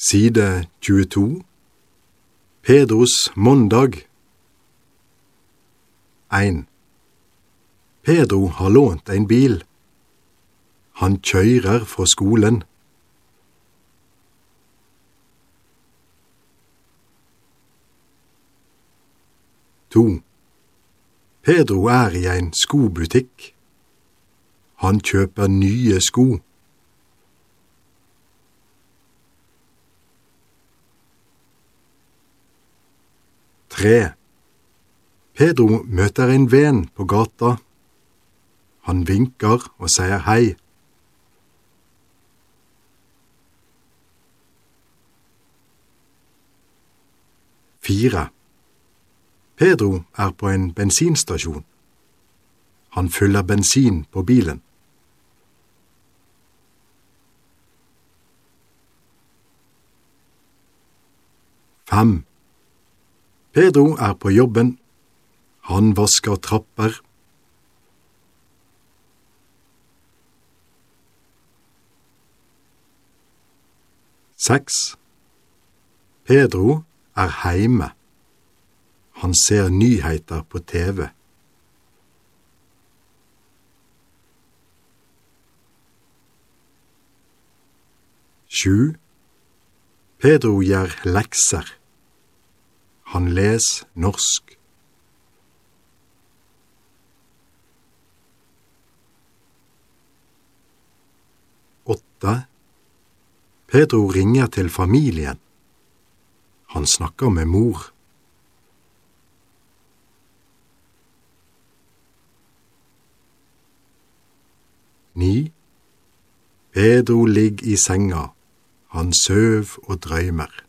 Side 22. Pedros måndag. 1. Pedro har lånt en bil. Han kjører fra skolen. 2. Pedro er i en skobutikk. Han kjøper nye sko. 3. Pedro møter en venn på gata. Han vinker og sier hei. 4. Pedro er på en bensinstasjon. Han fyller bensin på bilen. 5. Pedro er på jobben. Han vasker trapper. 6. Pedro er heime. Han ser nyheter på TV. 7. Pedro gjør lekser. Han les norsk. 8. Pedro ringer til familien. Han snakker med mor. 9. Pedro ligger i senga. Han søv og drømmer.